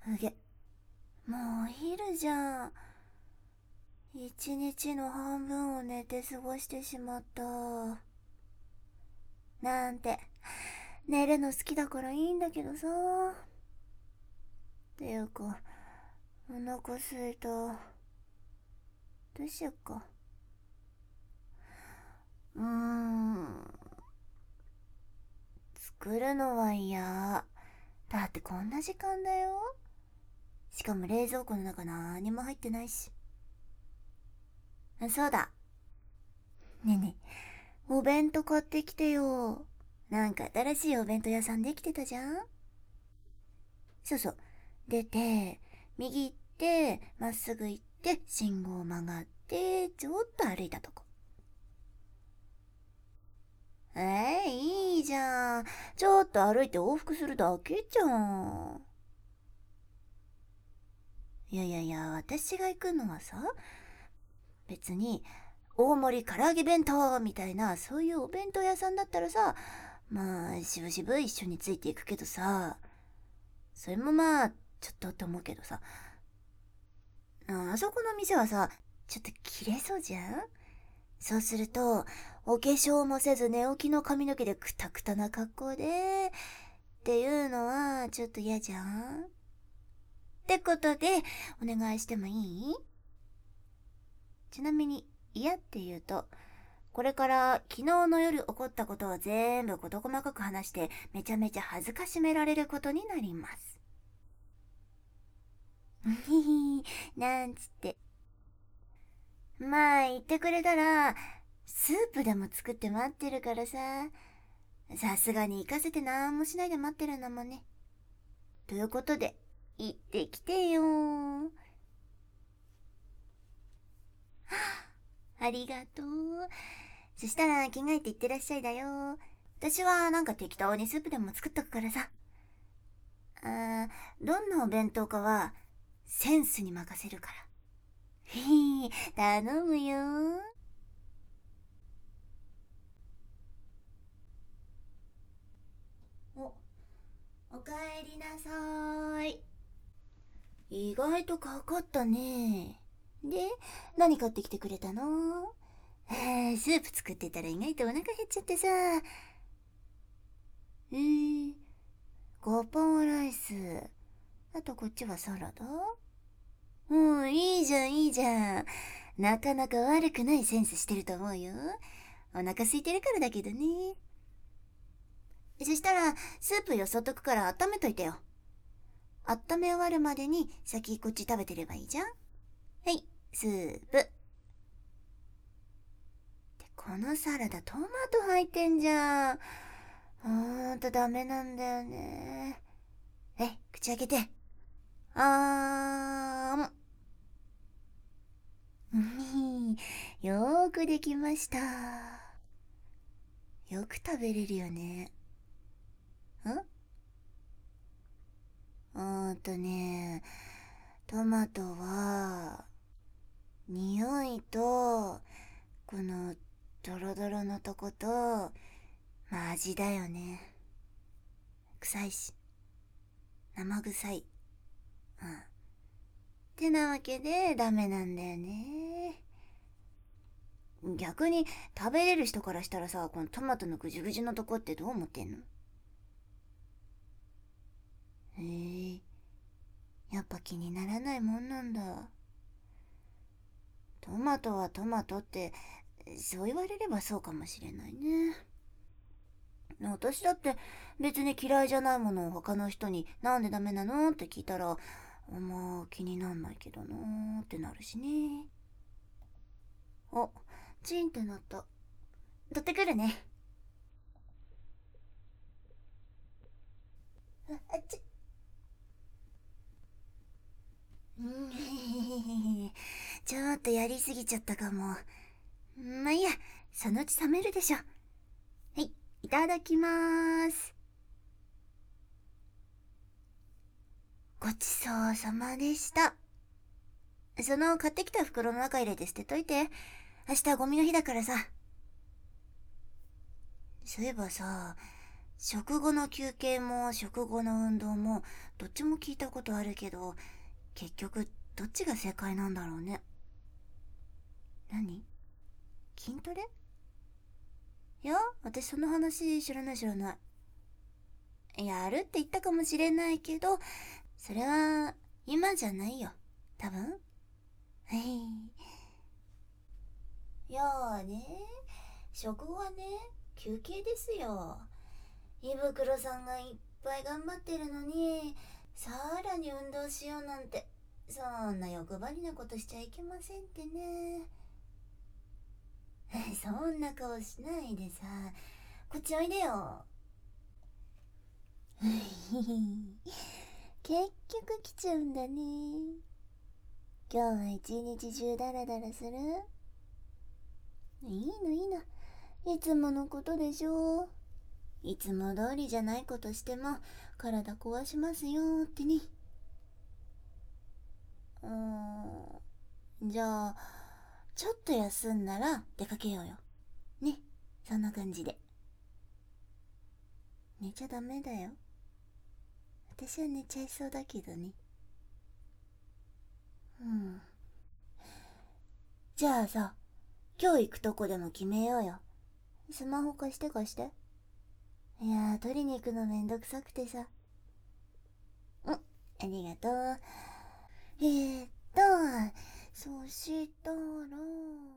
うげ、もうお昼じゃん。一日の半分を寝て過ごしてしまった。なんて、寝るの好きだからいいんだけどさ。ていうか、お腹すいた。どうしよっか。うーん。作るのは嫌。だってこんな時間だよ。しかも冷蔵庫の中何も入ってないし。そうだ。ねえねえ、お弁当買ってきてよ。なんか新しいお弁当屋さんできてたじゃん。そうそう。出て、右行って、まっすぐ行って、信号曲がって、ちょっと歩いたとこ。いいじゃん。ちょっと歩いて往復するだけじゃん。いやいやいや、私が行くのはさ、別に、大盛り唐揚げ弁当みたいな、そういうお弁当屋さんだったらさ、まあ、しぶしぶ一緒についていくけどさ、それもまあ、ちょっとって思うけどさ、あそこの店はさ、ちょっと綺麗そうじゃん。そうすると、お化粧もせず寝起きの髪の毛でクタクタな格好で、っていうのはちょっと嫌じゃん。ってことで、お願いしてもいい？ちなみに、嫌って言うと、これから昨日の夜起こったことを全部事細かく話してめちゃめちゃ恥ずかしめられることになります。ひひ、なんつって。まあ言ってくれたら、スープでも作って待ってるからさ。さすがに行かせてなんもしないで待ってるんだもんね。ということで、行ってきてよー。ありがとう。そしたら着替えて行ってらっしゃいだよ。私はなんか適当にスープでも作っとくからさ。どんなお弁当かはセンスに任せるから。ひー、頼むよ。おかえりなさーい。意外とかかったね。で、何買ってきてくれたの？スープ作ってたら意外とお腹減っちゃってさ。ガパオライス。あとこっちはサラダ？うん、いいじゃん、いいじゃん。なかなか悪くないセンスしてると思うよ。お腹空いてるからだけどね。そしたら、スープよそっとくから温めといてよ。温め終わるまでに先こっち食べてればいいじゃん。はい、スープ。で、このサラダトマト入ってんじゃん。ダメなんだよね。口開けて。あよーくできました。よく食べれるよね。ね、トマトは、匂いと、このドロドロのとこと、まあ味だよね。臭いし、生臭い。てなわけでダメなんだよね。逆に食べれる人からしたらさ、このトマトのぐじゅぐじゅのとこってどう思ってんの？へえ、やっぱ気にならないもんなんだ。トマトはトマトって、そう言われればそうかもしれないね。私だって別に嫌いじゃないものを他の人になんでダメなのって聞いたら、まあ気になんないけどなーってなるしね。あ、チンってなった。取ってくるね。あっち。ちょっとやりすぎちゃったかも。まあいいや、そのうち冷めるでしょ。はい、いただきまーす。ごちそうさまでした。その買ってきた袋の中入れて捨てといて。明日ゴミの日だからさ。そういえばさ、 食後の休憩も食後の運動もどっちも聞いたことあるけど、結局どっちが正解なんだろうね。何？筋トレ？いや、私その話知らない。やるって言ったかもしれないけど、それは今じゃないよ、多分。いやーね、食後はね、休憩ですよ。胃袋さんがいっぱい頑張ってるのに、さらに運動しようなんて、そんな欲張りなことしちゃいけませんってね。そんな顔しないでさ、こっちおいでよ。結局来ちゃうんだね。今日は一日中ダラダラする？いいの。いつものことでしょ。いつも通りじゃないことしても体壊しますよってね。じゃあ、ちょっと休んだら出かけようよ。ね、そんな感じで。寝ちゃダメだよ。私は寝ちゃいそうだけどね。じゃあさ、今日行くとこでも決めようよ。スマホ貸して。いや取りに行くのめんどくさくてさ。ありがとう。そしたら